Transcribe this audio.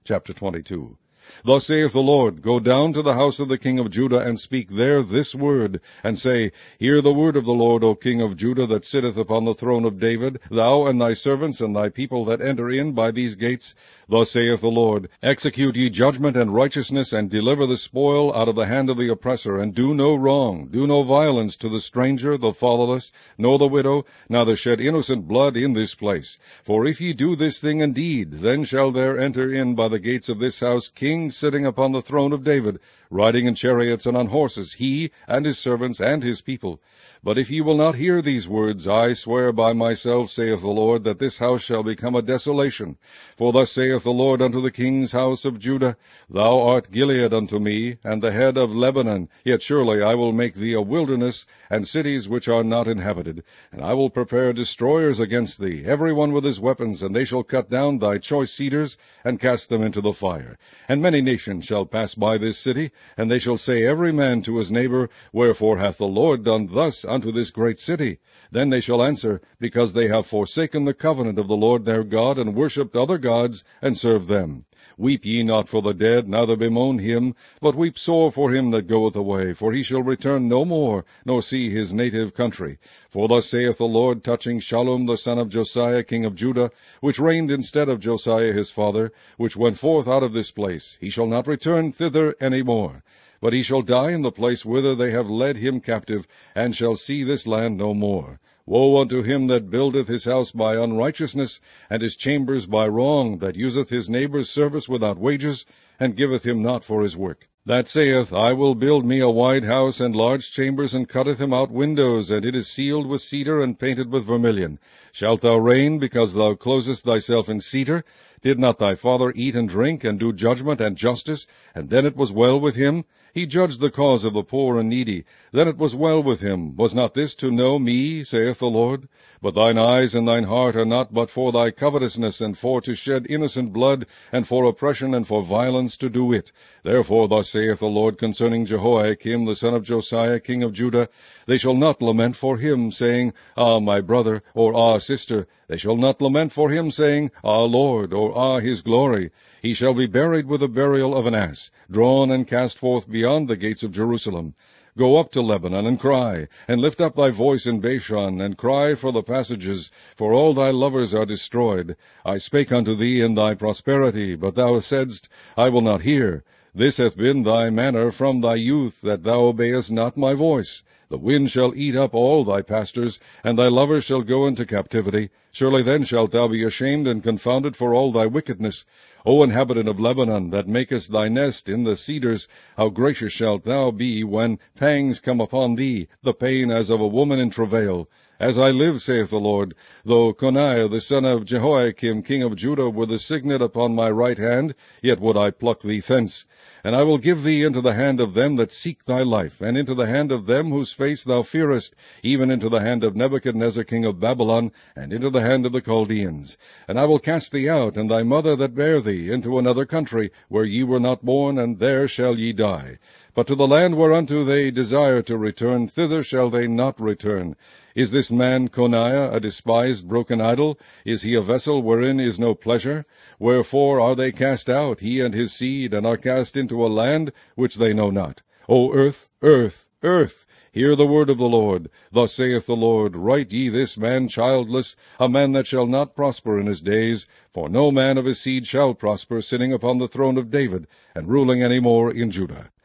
Chapter 22. Thus saith the Lord, Go down to the house of the king of Judah, and speak there this word, and say, Hear the word of the Lord, O king of Judah, that sitteth upon the throne of David, thou and thy servants and thy people that enter in by these gates. Thus saith the Lord, Execute ye judgment and righteousness, and deliver the spoil out of the hand of the oppressor, and do no wrong, do no violence to the stranger, the fatherless, nor the widow, neither shed innocent blood in this place. For if ye do this thing indeed, then shall there enter in by the gates of this house kings sitting upon the throne of David, riding in chariots and on horses, he and his servants and his people. But if ye will not hear these words, I swear by myself, saith the Lord, that this house shall become a desolation. For thus saith the Lord unto the king's house of Judah, Thou art Gilead unto me, and the head of Lebanon, yet surely I will make thee a wilderness, and cities which are not inhabited. And I will prepare destroyers against thee, every one with his weapons, and they shall cut down thy choice cedars, and cast them into the fire. And many nations shall pass by this city, and they shall say every man to his neighbor, Wherefore hath the Lord done thus unto this great city? Then they shall answer, Because they have forsaken the covenant of the Lord their God, and worshipped other gods, and served them. Weep ye not for the dead, neither bemoan him, but weep sore for him that goeth away, for he shall return no more, nor see his native country. For thus saith the Lord touching Shallum the son of Josiah king of Judah, which reigned instead of Josiah his father, which went forth out of this place, He shall not return thither any more. But he shall die in the place whither they have led him captive, and shall see this land no more. Woe unto him that buildeth his house by unrighteousness, and his chambers by wrong, that useth his neighbour's service without wages, and giveth him not for his work. That saith, I will build me a wide house and large chambers, and cutteth him out windows, and it is sealed with cedar, and painted with vermilion. Shalt thou reign, because thou closest thyself in cedar? Did not thy father eat and drink, and do judgment and justice, and then it was well with him? He judged the cause of the poor and needy. Then it was well with him. Was not this to know me, saith the Lord? But thine eyes and thine heart are not but for thy covetousness, and for to shed innocent blood, and for oppression, and for violence to do it. Therefore thus saith the Lord concerning Jehoiakim the son of Josiah king of Judah, They shall not lament for him, saying, Ah, my brother, or Ah, sister. They shall not lament for him, saying, Ah, Lord, or Ah, his glory. He shall be buried with the burial of an ass, drawn and cast forth beyond the gates of Jerusalem. Go up to Lebanon, and cry, and lift up thy voice in Bashan, and cry for the passages, for all thy lovers are destroyed. I spake unto thee in thy prosperity, but thou saidst, I will not hear. This hath been thy manner from thy youth, that thou obeyest not my voice. The wind shall eat up all thy pastors, and thy lovers shall go into captivity. Surely then shalt thou be ashamed and confounded for all thy wickedness. O inhabitant of Lebanon, that makest thy nest in the cedars, how gracious shalt thou be when pangs come upon thee, the pain as of a woman in travail. As I live, saith the Lord, though Coniah the son of Jehoiakim king of Judah were the signet upon my right hand, yet would I pluck thee thence. And I will give thee into the hand of them that seek thy life, and into the hand of them whose face thou fearest, even into the hand of Nebuchadnezzar king of Babylon, and into the hand of the Chaldeans. And I will cast thee out, and thy mother that bare thee, into another country, where ye were not born, and there shall ye die. But to the land whereunto they desire to return, thither shall they not return. Is this man Coniah a despised broken idol? Is he a vessel wherein is no pleasure? Wherefore are they cast out, he and his seed, and are cast into a land which they know not? O earth, earth, earth, hear the word of the Lord. Thus saith the Lord, Write ye this man childless, a man that shall not prosper in his days, for no man of his seed shall prosper, sitting upon the throne of David, and ruling any more in Judah.